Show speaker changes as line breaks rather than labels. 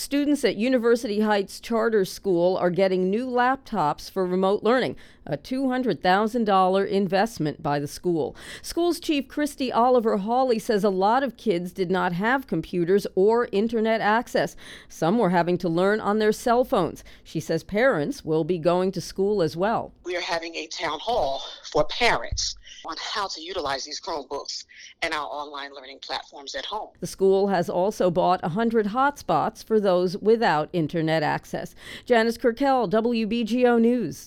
Students at University Heights Charter School are getting new laptops for remote learning, a $200,000 investment by the school. School's chief Christy Oliver Hawley says a lot of kids did not have computers or internet access. Some were having to learn on their cell phones. She says parents will be going to school as well.
We are having a town hall for parents on how to utilize these Chromebooks and our online learning platforms at home.
The school has also bought 100 hotspots for those without internet access. Janice Kirkell, WBGO News.